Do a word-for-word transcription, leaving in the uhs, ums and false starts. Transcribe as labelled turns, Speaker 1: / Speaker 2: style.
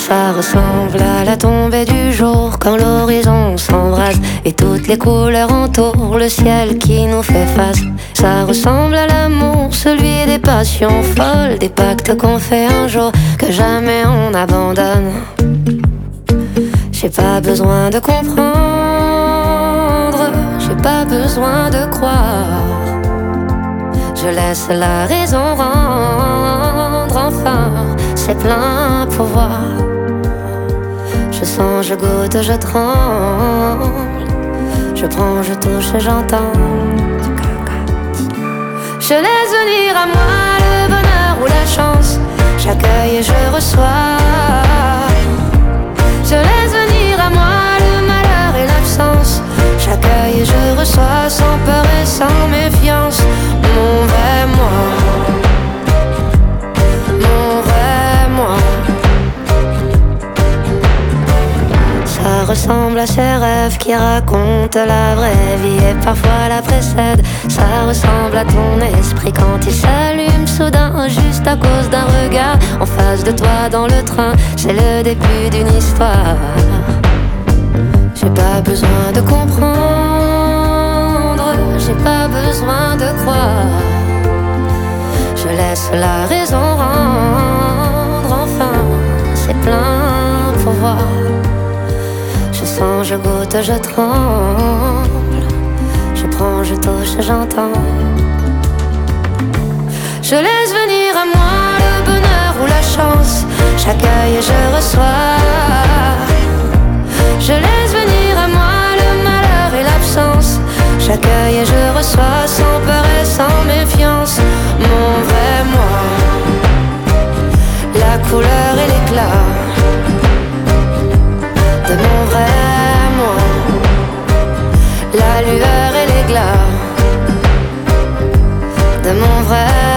Speaker 1: Ça ressemble à la tombée du jour quand l'horizon s'embrase et toutes les couleurs entourent le ciel qui nous fait face. Ça ressemble à l'amour, celui des passions folles, des pactes qu'on fait un jour que jamais on abandonne. J'ai pas besoin de comprendre, j'ai pas besoin de croire. Je laisse la raison rendre enfin ses pleins pouvoirs. Je sens, je goûte, je tremble. Je prends, je touche, j'entends. Je laisse venir à moi le bonheur ou la chance. J'accueille et je reçois. Je laisse venir à moi le malheur et l'absence. J'accueille et je reçois sans peur et sans méfiance. Mon vrai moi, mon vrai moi. Ça ressemble à ces rêves qui racontent la vraie vie et parfois la précèdent. Ça ressemble à ton esprit quand il s'allume soudain juste à cause d'un regard en face de toi dans le train. C'est le début d'une histoire. J'ai pas besoin de comprendre, j'ai pas besoin de croire. Je laisse la raison rendre enfin ses pleins pouvoirs. Je sens, je goûte, je tremble. Je prends, je touche, j'entends. Je laisse venir à moi le bonheur ou la chance. J'accueille et je reçois. Je laisse venir à moi le malheur et l'absence. J'accueille et je reçois sans peur et sans méfiance. Mon vrai moi, la couleur et l'éclat de mon vrai moi, la lueur et l'éclat de mon vrai